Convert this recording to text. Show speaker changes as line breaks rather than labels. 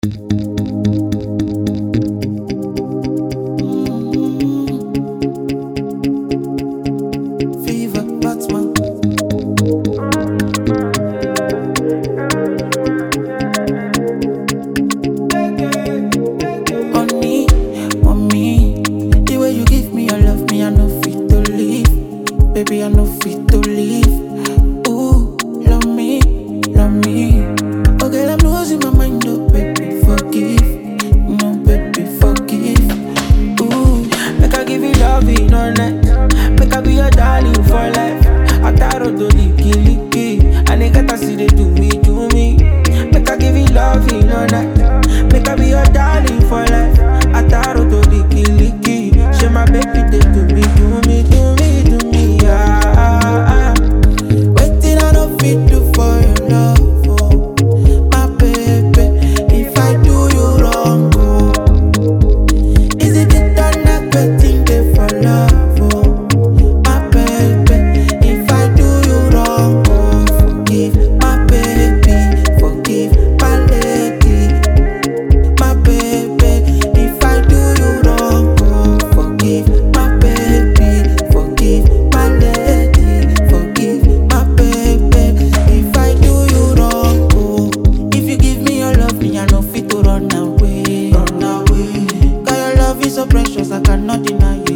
Fever, Batman. Honey, mommy, the way you give me your love, me I no fit to leave. Baby, I no fit to leave. Ooh, love me, love me. Okay, I'm losing my mind, oh baby, forgive. No, baby, forgive. Ooh, make I give you love in all night. Make I be your darling for life. I taro do liki liki. I nigga ta see they do me, do me. Make I give you love in all night. Make I be your darling for life. I taro do liki liki. She my baby, they do me, do me, do me, do me. Ah. Waiting I don't fit do for your love, oh. My baby, if I do you wrong, oh. Is it the done that waiting there for love, oh? My baby, if I do you wrong, oh. Forgive my baby, forgive my lady. My baby, if I do you wrong, oh. Forgive my baby, forgive my lady. Forgive my baby, if I do you wrong, oh. If you give me your love, me I no fit to run away. Run away. 'Cause your love is so precious, I cannot deny you.